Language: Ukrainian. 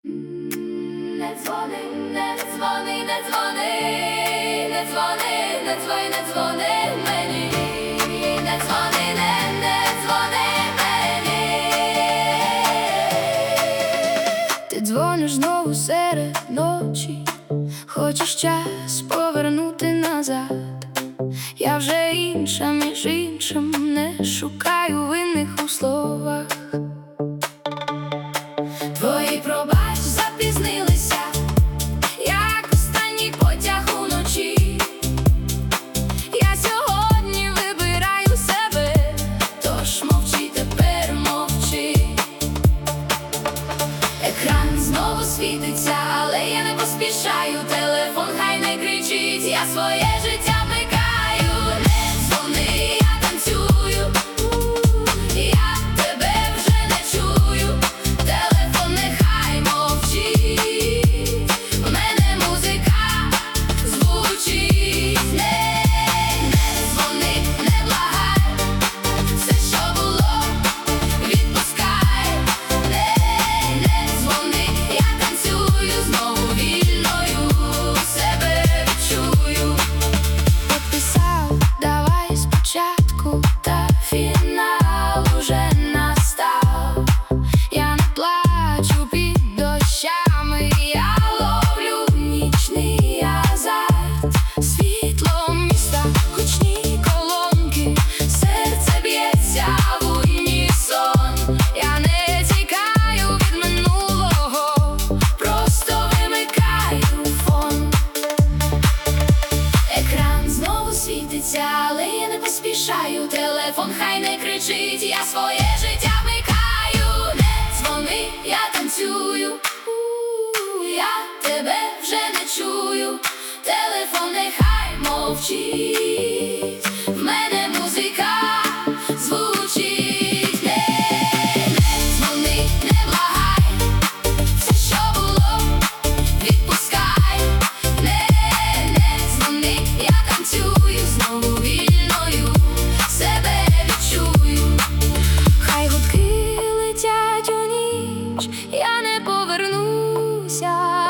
Не дзвони, не дзвони, не дзвони, не дзвони, не дзвони, не дзвони мені, не дзвони, не дзвони мені. Ти дзвониш знову серед ночі, хочеш час повернути назад. Я вже інша, між іншим, не шукаю винних у словах. Твої пробач запізнилися, як останній потяг уночі. Я сьогодні вибираю себе, тож мовчи, тепер мовчи. Екран знову світиться, але я не поспішаю. Телефон хай не кричить, я своє життя вмикаю. Не дзвони, я танцюю, я тебе вже не чую. Телефон нехай мовчить, в мене музика звучить. Не дзвони, не благай, все, що було, відпускай. Не дзвони, я танцюю, знову вільною себе відчую. Підписав, давай спочатку, та фінал уже настав. Я не плачу під дощами, я ловлю нічний азарт. Світло міста, гучні колонки, серце б'ється в унісон. Я не тікаю від минулого, просто вимикаю фон. Екран знову світиться, але я не поспішаю. Телефон хай не кричить, я своє життя вмикаю. Не дзвони, я танцюю, я тебе вже не чую. Телефон нехай мовчить, в мене музика звучить. Не дзвони, не благай, все, що було, відпускай. Не дзвони, я танцюю, знову вільною себе відчую. Хай гудки летять у ніч, я не повернуся.